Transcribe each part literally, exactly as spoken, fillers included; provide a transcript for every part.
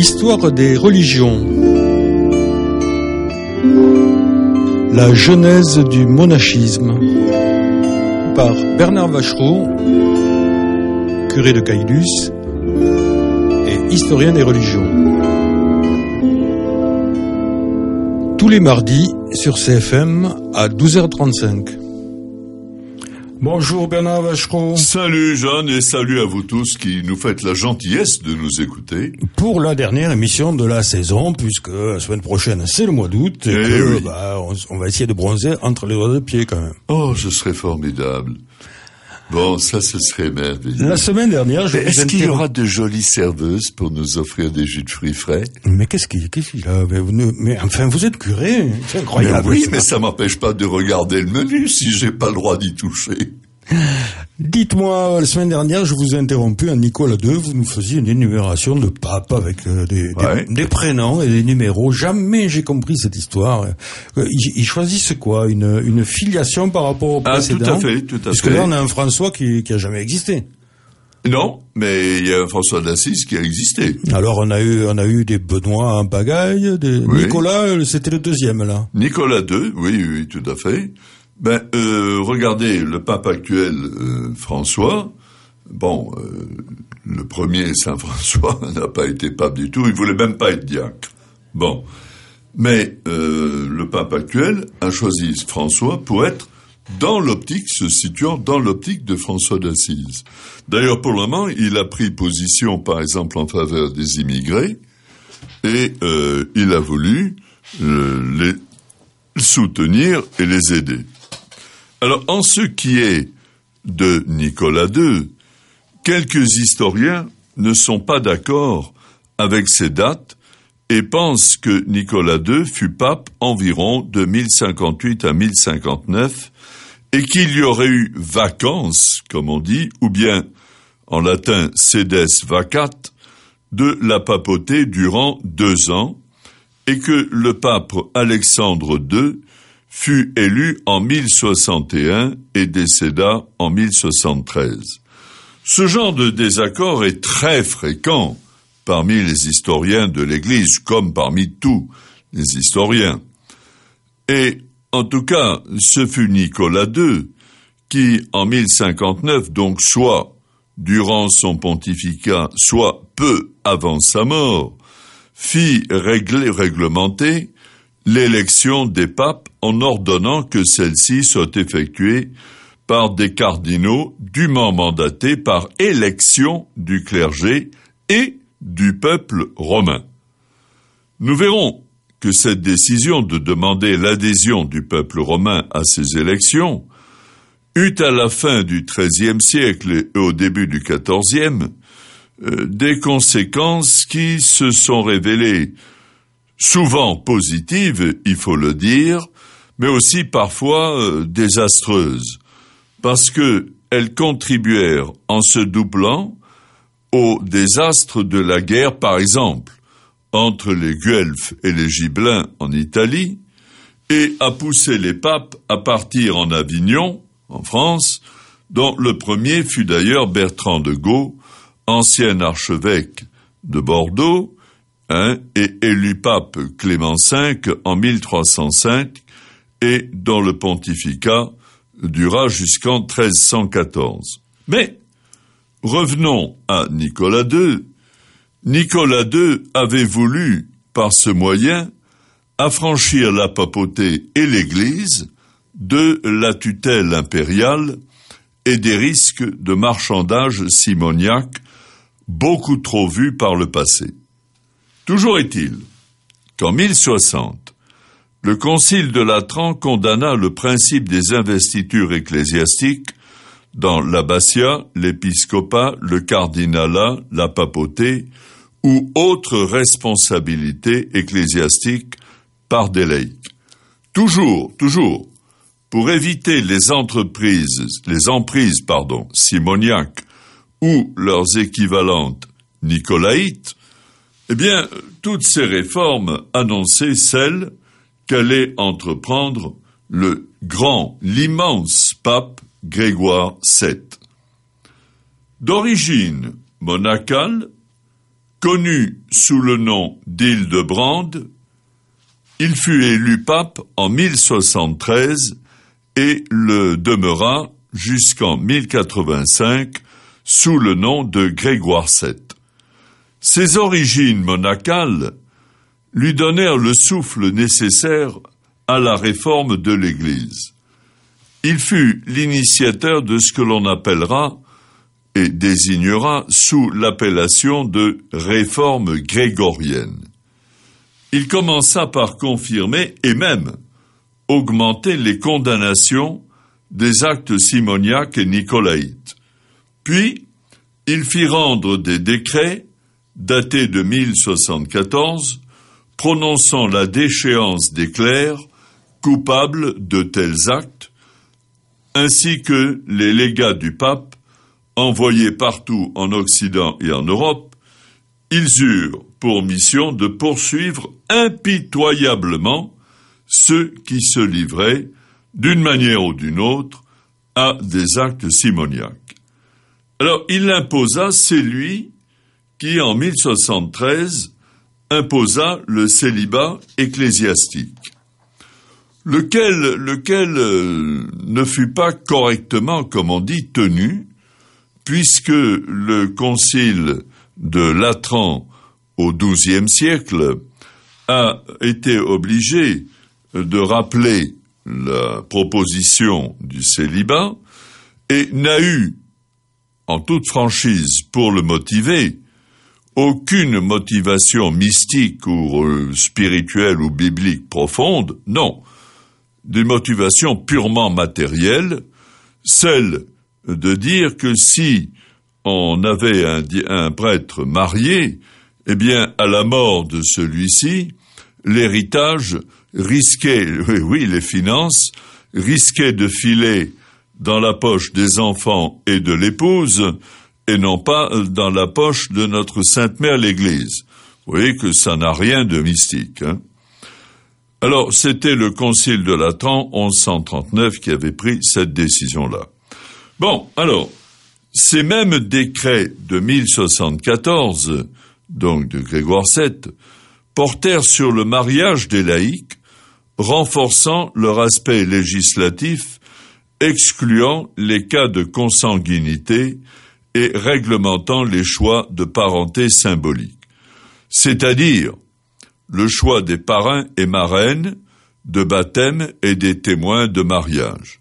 Histoire des religions. La genèse du monachisme par Bernard Vachereau, curé de Caylus et historien des religions. Tous les mardis sur C F M à douze heures trente-cinq. Bonjour Bernard Vachereau. Salut Jeanne et salut à vous tous qui nous faites la gentillesse de nous écouter. Pour la dernière émission de la saison, puisque la semaine prochaine c'est le mois d'août et, et que, oui. bah, on, on va essayer de bronzer entre les doigts de pied quand même. Oh, ce serait formidable. Bon, ça ce serait merveilleux. La semaine dernière, je Est-ce vous qu'il y interrom- aura de jolies serveuses pour nous offrir des jus de fruits frais? Mais qu'est-ce qu'il, qu'est-ce qu'il a mais, vous ne- mais enfin, vous êtes curé, c'est incroyable. Mais oui, ça. mais ça m'empêche pas de regarder le menu si j'ai pas le droit d'y toucher. Dites-moi, la semaine dernière, je vous ai interrompu à Nicolas deux, vous nous faisiez une énumération de papes avec euh, des, Ouais. des, des prénoms et des numéros. Jamais j'ai compris cette histoire. Euh, Ils, ils choisissent quoi? Une, une filiation par rapport au Ah, tout précédent? à fait, tout à Puisque fait. là, on a un François qui, qui a jamais existé. Non, mais il y a un François d'Assise qui a existé. Alors, on a eu, on a eu des Benoît en pagaille, des Oui. Nicolas, euh, c'était le deuxième, là. Nicolas deux, oui, oui, tout à fait. Ben, euh, regardez, le pape actuel, euh, François, bon, euh, le premier, Saint François, n'a pas été pape du tout, il voulait même pas être diacre. Bon. Mais, euh, le pape actuel a choisi François pour être dans l'optique, se situant dans l'optique de François d'Assise. D'ailleurs, pour le moment, il a pris position, par exemple, en faveur des immigrés, et euh, il a voulu euh, les soutenir et les aider. Alors, en ce qui est de Nicolas deux, quelques historiens ne sont pas d'accord avec ces dates et pensent que Nicolas deux fut pape environ de mille cinquante-huit à mille cinquante-neuf et qu'il y aurait eu vacances, comme on dit, ou bien, en latin, sedes vacat, de la papauté durant deux ans, et que le pape Alexandre deux fut élu en mille soixante et un et décéda en mille soixante-treize. Ce genre de désaccord est très fréquent parmi les historiens de l'Église, comme parmi tous les historiens. Et, en tout cas, ce fut Nicolas deux qui, en mille cinquante-neuf, donc soit durant son pontificat, soit peu avant sa mort, fit régler, réglementer l'élection des papes en ordonnant que celle-ci soit effectuée par des cardinaux dûment mandatés par élection du clergé et du peuple romain. Nous verrons que cette décision de demander l'adhésion du peuple romain à ces élections eut à la fin du treizième siècle et au début du quatorzième euh, des conséquences qui se sont révélées souvent positives, il faut le dire, mais aussi parfois euh, désastreuses, parce que elles contribuèrent en se doublant au désastre de la guerre, par exemple, entre les Guelfes et les Gibelins en Italie, et à pousser les papes à partir en Avignon, en France, dont le premier fut d'ailleurs Bertrand de Gaux, ancien archevêque de Bordeaux, Hein, et élu pape Clément cinq en mille trois cent cinq et dont le pontificat dura jusqu'en treize cent quatorze. Mais revenons à Nicolas deux. Nicolas deux avait voulu, par ce moyen, affranchir la papauté et l'Église de la tutelle impériale et des risques de marchandage simoniaque beaucoup trop vus par le passé. Toujours est-il qu'en mille soixante, le Concile de Latran condamna le principe des investitures ecclésiastiques dans l'abbatiat, l'épiscopat, le cardinalat, la papauté ou autres responsabilités ecclésiastiques par des laïcs. Toujours, toujours, pour éviter les entreprises, les emprises, pardon, simoniaques ou leurs équivalentes nicolaïtes, eh bien, toutes ces réformes annonçaient celles qu'allait entreprendre le grand, l'immense pape Grégoire sept. D'origine monacale, connu sous le nom d'Hildebrand, il fut élu pape en mille soixante-treize et le demeura jusqu'en mille quatre-vingt-cinq sous le nom de Grégoire sept. Ses origines monacales lui donnèrent le souffle nécessaire à la réforme de l'Église. Il fut l'initiateur de ce que l'on appellera et désignera sous l'appellation de réforme grégorienne. Il commença par confirmer et même augmenter les condamnations des actes simoniaques et nicolaïtes. Puis, il fit rendre des décrets datés de mille soixante-quatorze prononçant la déchéance des clercs coupables de tels actes, ainsi que les légats du pape envoyés partout en Occident et en Europe. Ils eurent pour mission de poursuivre impitoyablement ceux qui se livraient, d'une manière ou d'une autre, à des actes simoniaques. Alors, il imposa, c'est lui qui, en mille soixante-treize, imposa le célibat ecclésiastique, lequel, lequel euh, ne fut pas correctement, comme on dit, tenu, puisque le concile de Latran au douzième siècle a été obligé de rappeler la proposition du célibat et n'a eu, en toute franchise, pour le motiver, aucune motivation mystique ou euh, spirituelle ou biblique profonde, non, des motivations purement matérielles, celle de dire que si on avait un, un prêtre marié, eh bien, à la mort de celui-ci, l'héritage risquait, oui, oui, les finances, risquaient de filer dans la poche des enfants et de l'épouse, et non pas dans la poche de notre Sainte Mère l'Église. Vous voyez que ça n'a rien de mystique, hein. Alors, c'était le concile de Latran, onze cent trente-neuf, qui avait pris cette décision-là. Bon, alors, ces mêmes décrets de mille soixante-quatorze, donc de Grégoire sept, portèrent sur le mariage des laïcs, renforçant leur aspect législatif, excluant les cas de consanguinité et réglementant les choix de parenté symbolique, c'est-à-dire le choix des parrains et marraines, de baptême et des témoins de mariage.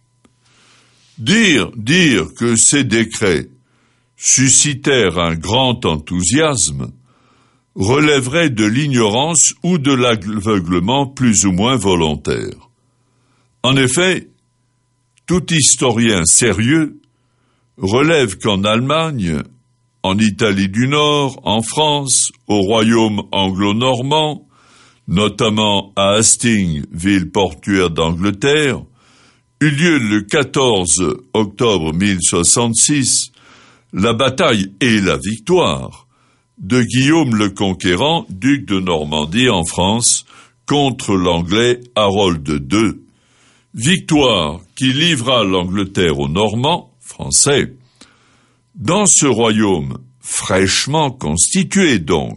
Dire, dire que ces décrets suscitèrent un grand enthousiasme relèverait de l'ignorance ou de l'aveuglement plus ou moins volontaire. En effet, tout historien sérieux relève qu'en Allemagne, en Italie du Nord, en France, au royaume anglo-normand, notamment à Hastings, ville portuaire d'Angleterre, eut lieu le quatorze octobre mille soixante-six, la bataille et la victoire de Guillaume le Conquérant, duc de Normandie en France, contre l'anglais Harold deux. Victoire qui livra l'Angleterre aux Normands, français. Dans ce royaume fraîchement constitué donc,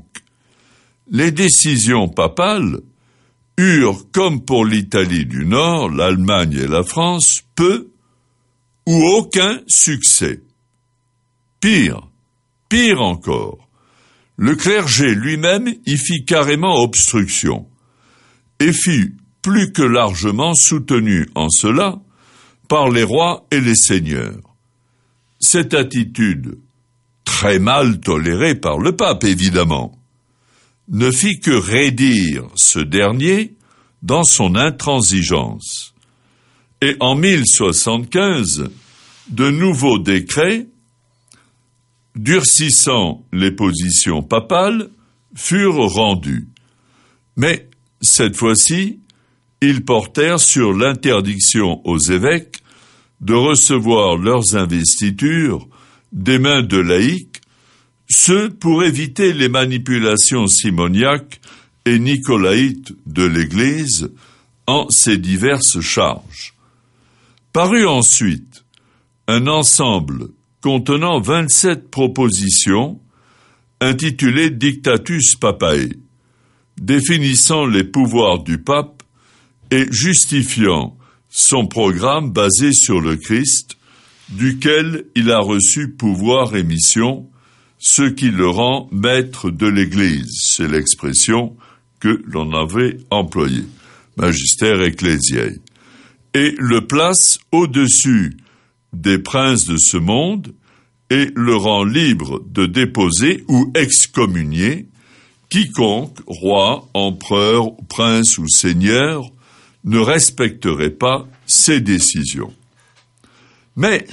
les décisions papales eurent, comme pour l'Italie du Nord, l'Allemagne et la France, peu ou aucun succès. Pire, pire encore, le clergé lui-même y fit carrément obstruction et fut plus que largement soutenu en cela par les rois et les seigneurs. Cette attitude, très mal tolérée par le pape évidemment, ne fit que raidir ce dernier dans son intransigeance. Et en mille soixante-quinze, de nouveaux décrets, durcissant les positions papales, furent rendus. Mais, cette fois-ci, ils portèrent sur l'interdiction aux évêques de recevoir leurs investitures des mains de laïcs, ce pour éviter les manipulations simoniaques et nicolaïtes de l'Église en ces diverses charges. Parut ensuite un ensemble contenant vingt-sept propositions intitulé Dictatus Papae, définissant les pouvoirs du pape et justifiant son programme basé sur le Christ, duquel il a reçu pouvoir et mission, ce qui le rend maître de l'Église. C'est l'expression que l'on avait employée, Magister Ecclesiae, et le place au-dessus des princes de ce monde et le rend libre de déposer ou excommunier quiconque, roi, empereur, prince ou seigneur, ne respecterait pas ses décisions. Mais,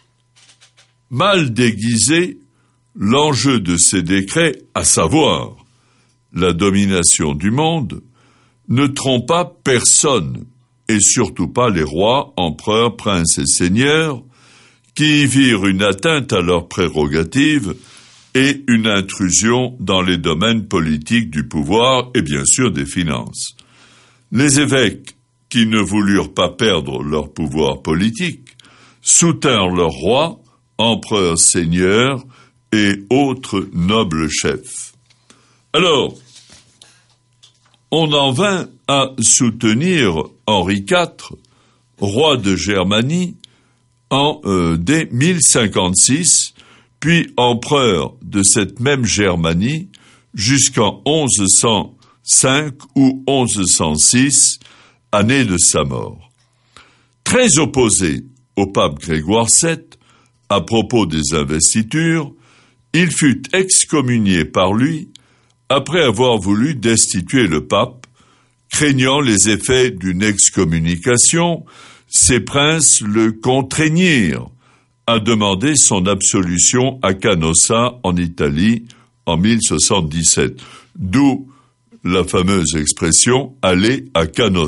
mal déguisé, l'enjeu de ces décrets, à savoir la domination du monde, ne trompe pas personne, et surtout pas les rois, empereurs, princes et seigneurs, qui y virent une atteinte à leurs prérogatives et une intrusion dans les domaines politiques du pouvoir et bien sûr des finances. Les évêques, qui ne voulurent pas perdre leur pouvoir politique, soutinrent leurs rois, empereurs, seigneurs et autres nobles chefs. Alors, on en vint à soutenir Henri quatre, roi de Germanie, en euh, dès mille cinquante-six, puis empereur de cette même Germanie jusqu'en onze cent cinq ou onze cent six, année de sa mort. Très opposé au pape Grégoire sept, à propos des investitures, il fut excommunié par lui après avoir voulu destituer le pape, craignant les effets d'une excommunication. Ses princes le contraignirent à demander son absolution à Canossa, en Italie, en mille soixante-dix-sept. D'où la fameuse expression « aller à Canossa ».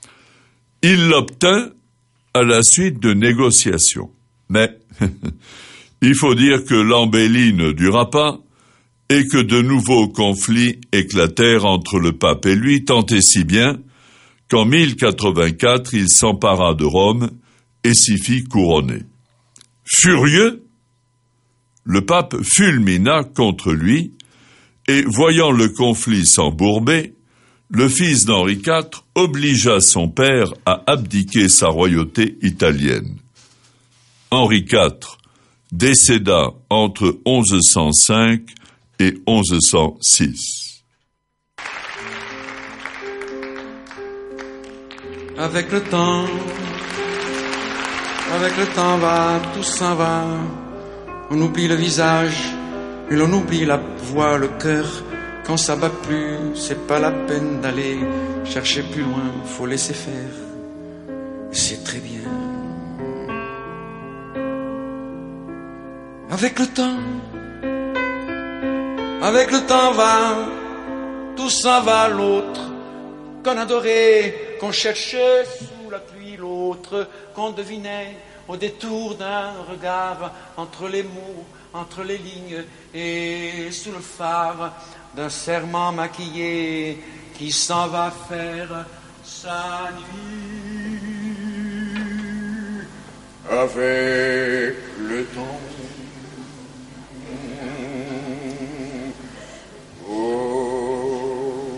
Il l'obtint à la suite de négociations. Mais il faut dire que l'embellie ne dura pas et que de nouveaux conflits éclatèrent entre le pape et lui, tant et si bien qu'en mille quatre-vingt-quatre, il s'empara de Rome et s'y fit couronner. Furieux, le pape fulmina contre lui et, voyant le conflit s'embourber, le fils d'Henri quatre obligea son père à abdiquer sa royauté italienne. Henri quatre décéda entre onze cent cinq et onze cent six. Avec le temps, avec le temps va, tout s'en va. On oublie le visage et l'on oublie la voix, le cœur. Quand ça bat plus, c'est pas la peine d'aller chercher plus loin, faut laisser faire. C'est très bien. Avec le temps, avec le temps va, tout s'en va, l'autre qu'on adorait, qu'on cherchait sous la pluie, l'autre qu'on devinait au détour d'un regard, entre les mots, entre les lignes et sous le phare d'un serment maquillé qui s'en va faire sa nuit. Avec le temps, oh,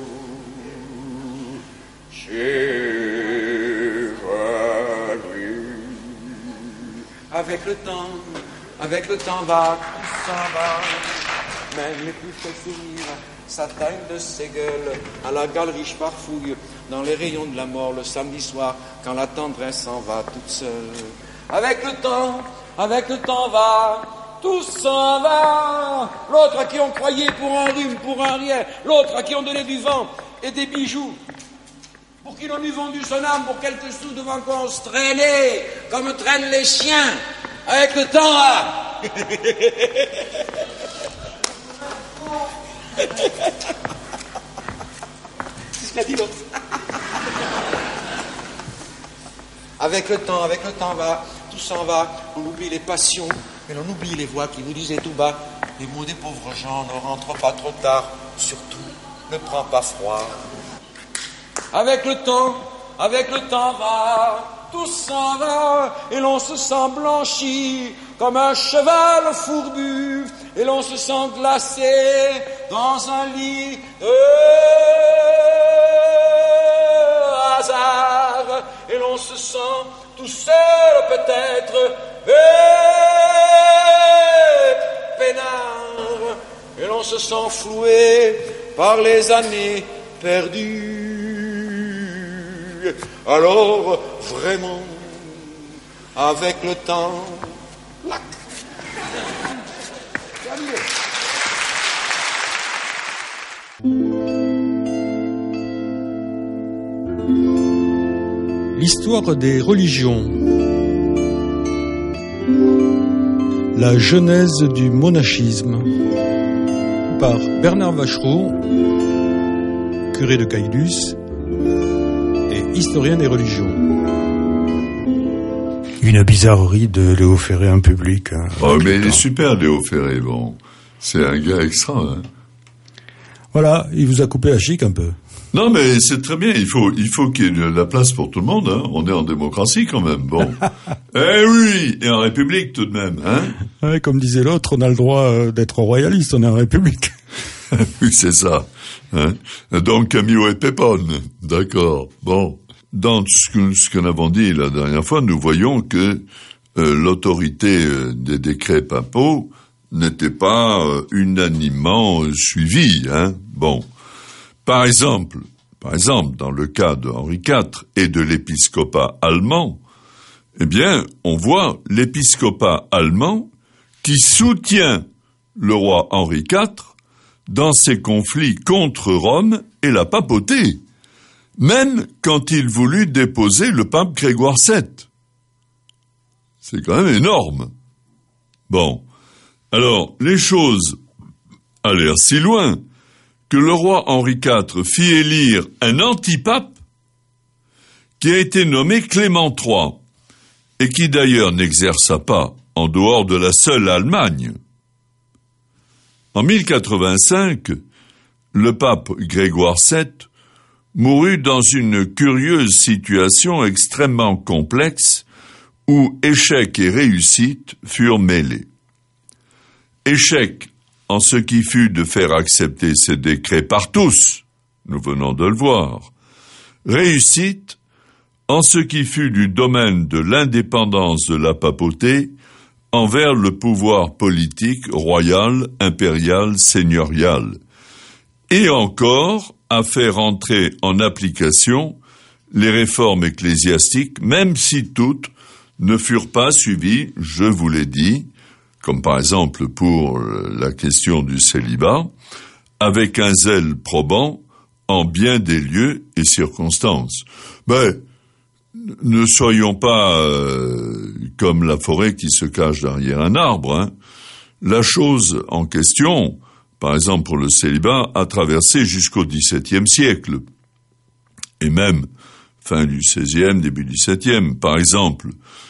j'ai valu. Avec le temps, avec le temps va, tout s'en va. Même les plus frais sourires s'atteignent de ses gueules. À la galerie, je farfouille dans les rayons de la mort le samedi soir, quand la tendresse s'en va toute seule. Avec le temps, avec le temps va, tout s'en va. L'autre à qui on croyait pour un rhume, pour un rien. L'autre à qui on donnait du vent et des bijoux. Pour qui l'on eût vendu son âme pour quelques sous devant quoi on se traînait, comme traînent les chiens. Avec le temps va. C'est ce qu'a dit l'autre. Avec le temps, avec le temps va, tout s'en va, on oublie les passions, et l'on oublie les voix qui nous disaient tout bas, les mots des pauvres gens, ne rentre pas trop tard, surtout, ne prends pas froid. Avec le temps, avec le temps va, tout s'en va, et l'on se sent blanchi, comme un cheval fourbu, et l'on se sent glacé dans un lit de hasard, et l'on se sent tout seul peut-être, et peinard, et l'on se sent floué par les années perdues. Alors, vraiment, avec le temps, lac. L'histoire des religions. La genèse du monachisme. Par Bernard Vachereau, curé de Caylus et historien des religions. Une bizarrerie de Léo Ferré en public. Hein, oh, mais il est super, Léo Ferré, bon. C'est un gars extra, hein. Voilà, il vous a coupé la chic un peu. Non, mais c'est très bien, il faut, il faut qu'il y ait de la place pour tout le monde, hein. On est en démocratie quand même, bon. Eh oui, et en République tout de même, hein. Ouais, comme disait l'autre, on a le droit d'être royaliste, on est en République. Oui, c'est ça, hein. Donc Camillo et Pépone, d'accord, bon. Dans ce que, ce que nous avons dit la dernière fois, nous voyons que euh, l'autorité euh, des décrets papaux n'était pas euh, unanimement euh, suivie, hein. Bon. Par exemple, par exemple, dans le cas de Henri quatre et de l'épiscopat allemand, eh bien, on voit l'épiscopat allemand qui soutient le roi Henri quatre dans ses conflits contre Rome et la papauté, même quand il voulut déposer le pape Grégoire sept. C'est quand même énorme. Bon, alors, les choses allèrent si loin que le roi Henri quatre fit élire un antipape qui a été nommé Clément trois et qui d'ailleurs n'exerça pas en dehors de la seule Allemagne. En mille quatre-vingt-cinq, le pape Grégoire sept mourut dans une curieuse situation extrêmement complexe où échec et réussite furent mêlés. Échec en ce qui fut de faire accepter ces décrets par tous, nous venons de le voir. Réussite en ce qui fut du domaine de l'indépendance de la papauté envers le pouvoir politique royal, impérial, seigneurial, et encore à faire entrer en application les réformes ecclésiastiques, même si toutes ne furent pas suivies, je vous l'ai dit, comme par exemple pour la question du célibat, avec un zèle probant en bien des lieux et circonstances. Ben, ne soyons pas euh, comme la forêt qui se cache derrière un arbre, hein. La chose en question, par exemple pour le célibat, a traversé jusqu'au dix-septième siècle, et même fin du seizième, début du dix-septième. Par exemple,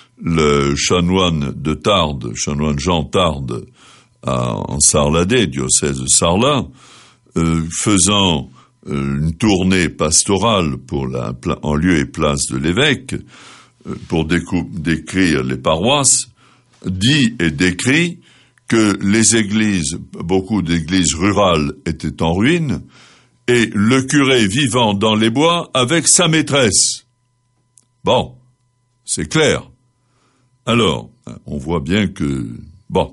le chanoine de Tarbes, chanoine Jean Tarbes, à, en Sarladais, diocèse de Sarlat, euh, faisant euh, une tournée pastorale pour la, en lieu et place de l'évêque, euh, pour décou- décrire les paroisses, dit et décrit que les églises, beaucoup d'églises rurales étaient en ruine, et le curé vivant dans les bois avec sa maîtresse. Bon, c'est clair. Alors, on voit bien que... Bon.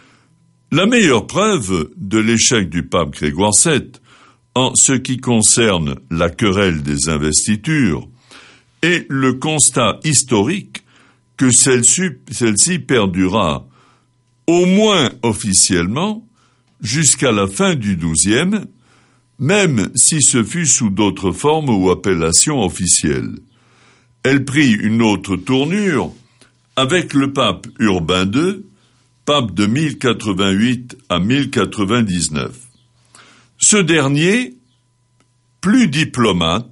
La meilleure preuve de l'échec du pape Grégoire sept, en ce qui concerne la querelle des investitures, est le constat historique que celle-ci, celle-ci perdura, au moins officiellement, jusqu'à la fin du douzième, même si ce fut sous d'autres formes ou appellations officielles. Elle prit une autre tournure avec le pape Urbain deux, pape de mille quatre-vingt-huit à mille quatre-vingt-dix-neuf. Ce dernier, plus diplomate,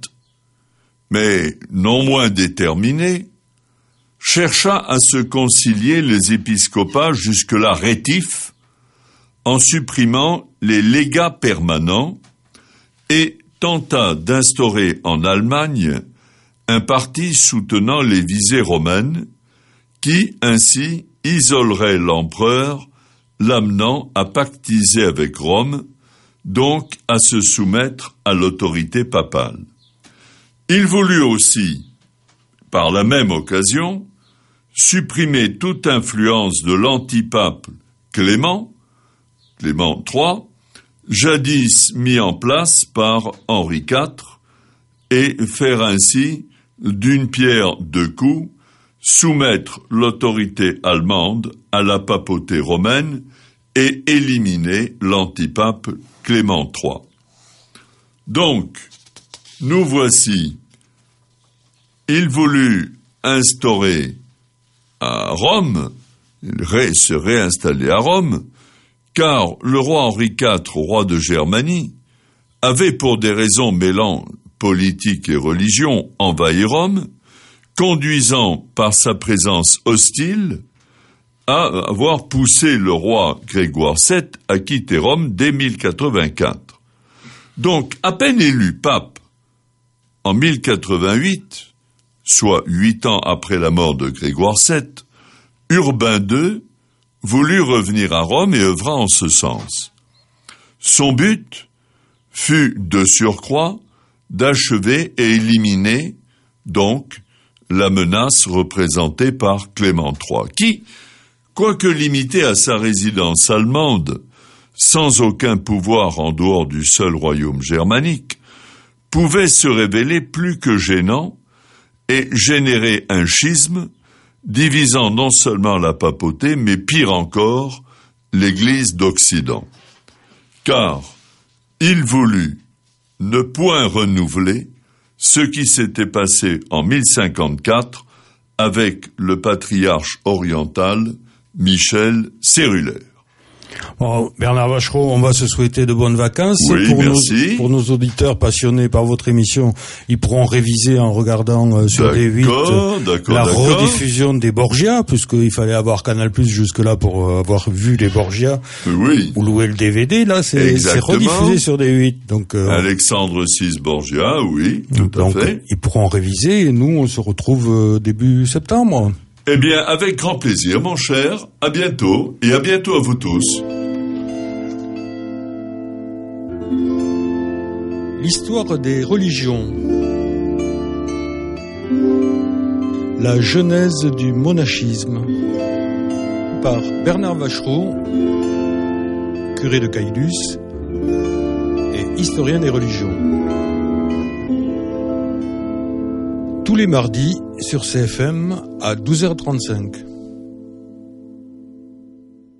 mais non moins déterminé, chercha à se concilier les épiscopats jusque-là rétifs en supprimant les légats permanents et tenta d'instaurer en Allemagne un parti soutenant les visées romaines qui, ainsi, isolerait l'empereur, l'amenant à pactiser avec Rome, donc à se soumettre à l'autorité papale. Il voulut aussi, par la même occasion, supprimer toute influence de l'antipape Clément, Clément trois, jadis mis en place par Henri quatre, et faire ainsi, d'une pierre deux coups, soumettre l'autorité allemande à la papauté romaine et éliminer l'antipape Clément trois. Donc, nous voici, il voulut instaurer à Rome, ré, se réinstaller à Rome, car le roi Henri quatre, roi de Germanie, avait pour des raisons mêlant politique et religion envahi Rome, conduisant par sa présence hostile à avoir poussé le roi Grégoire sept à quitter Rome dès mille quatre-vingt-quatre. Donc, à peine élu pape en mille quatre-vingt-huit, soit huit ans après la mort de Grégoire sept, Urbain deux voulut revenir à Rome et œuvra en ce sens. Son but fut, de surcroît, d'achever et éliminer, donc, la menace représentée par Clément trois, qui, quoique limité à sa résidence allemande, sans aucun pouvoir en dehors du seul royaume germanique, pouvait se révéler plus que gênant et générer un schisme divisant non seulement la papauté, mais pire encore, l'Église d'Occident. Car il voulut ne point renouveler ce qui s'était passé en mille cinquante-quatre avec le patriarche oriental Michel Cérulaire. Bon, Bernard Vachereau, on va se souhaiter de bonnes vacances. Oui, pour merci. Nos, pour nos auditeurs passionnés par votre émission, ils pourront réviser en regardant euh, sur D huit euh, la d'accord. rediffusion des Borgia, puisqu'il fallait avoir Canal plus jusque-là pour euh, avoir vu les Borgia. Oui. Ou louer le D V D, là, c'est, c'est rediffusé sur D huit. Donc, euh, Alexandre six Borgia, oui, tout donc, à fait. Ils pourront réviser et nous, on se retrouve euh, début septembre. Eh bien, avec grand plaisir, mon cher. À bientôt, et à bientôt à vous tous. L'histoire des religions. La genèse du monachisme. Par Bernard Vachereau, curé de Caylus et historien des religions. Tous les mardis sur C F M à douze heures trente-cinq.